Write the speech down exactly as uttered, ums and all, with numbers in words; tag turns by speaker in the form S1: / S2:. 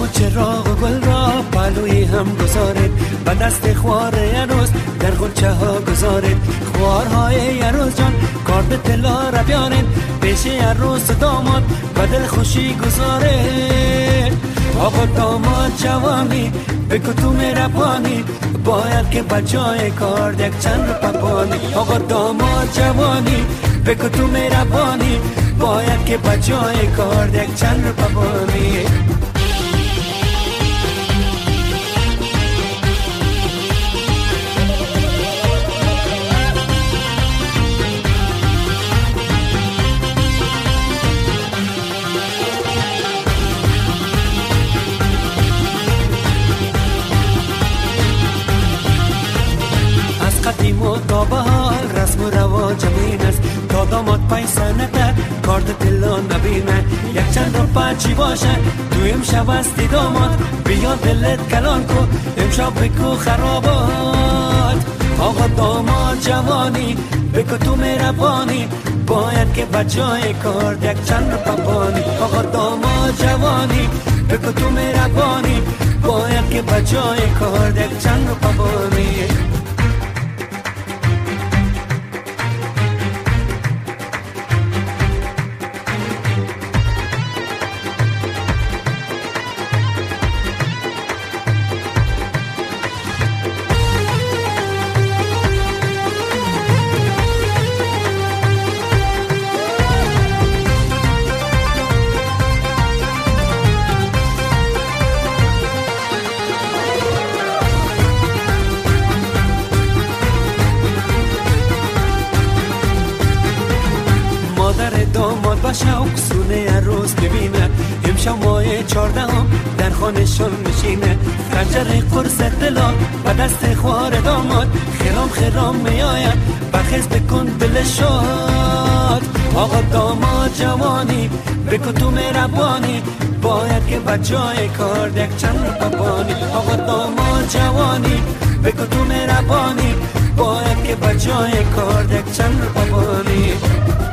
S1: شم و چراغ و گل را پهلوی هم گذارید، به دست خوار عروس در غنچه ها گذارید. خوارهای عروس جان کارد طلا را بیارید، پیش عروس و داماد به دل خوشی گذارید. آقا داماد جوانی بگو تو مهربانی، باید که بجای کار یک چند رو پپانی. آقا داماد جوانی بگو تو مهربانی، باید که بجای کار یک چند رو پپانی. قدیم و تا به حال رسم و رواج امین است، تا داماد پیسه نده کارد طلا نبینه. یک چند رو پچی باشه تو امشب استی داماد، بیا دلت کلان کو امشب بکو خرابات. آقا داماد جوانی بکو تو مهربانی، باید که بجای کار یک چند رو پپانی. آقا داماد جوانی بکو تو مهربانی، باید که بجای کار یک چند رو پپانی. داماد با شوق سونه عروس ببینه، امشب ماه چهاردهم در خانه‌شون نشینه. خنجر قرص طلا و دست خوار داماد، خرام خرام میآید بخیز بکن دل شاد. آقا داماد جوانی بکن تو مهربانی، باید که بجای کار یک چند رو پپانی. آقا داماد جوانی بکن تو مهربانی، باید که بجای کار یک چند رو پپانی.